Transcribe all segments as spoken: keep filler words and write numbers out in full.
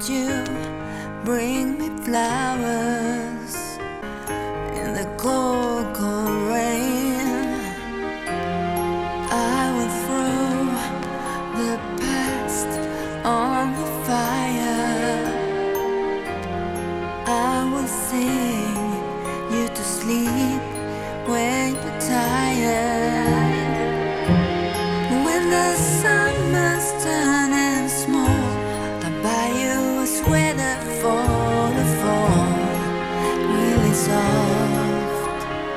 you bring me flowers in the cold, cold rain? I will throw the past on the fire. I will sing you to sleep when you're tired. When the summer's turning small, I'll buy you a sweater for the fall, really soft,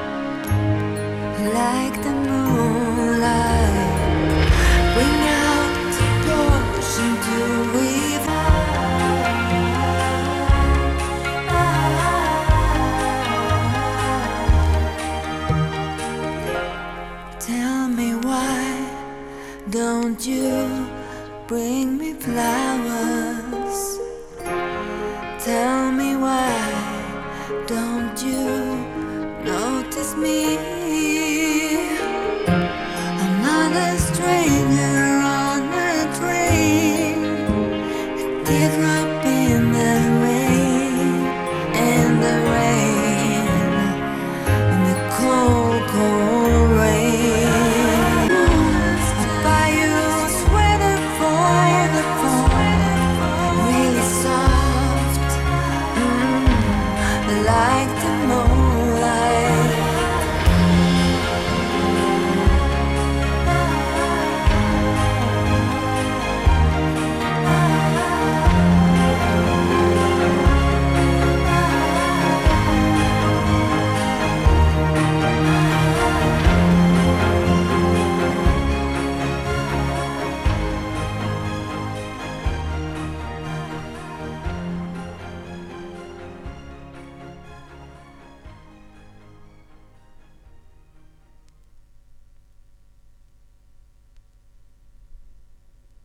like the moonlight. Bring out the potion to weave. Tell me why don't you bring me flowers? Tell me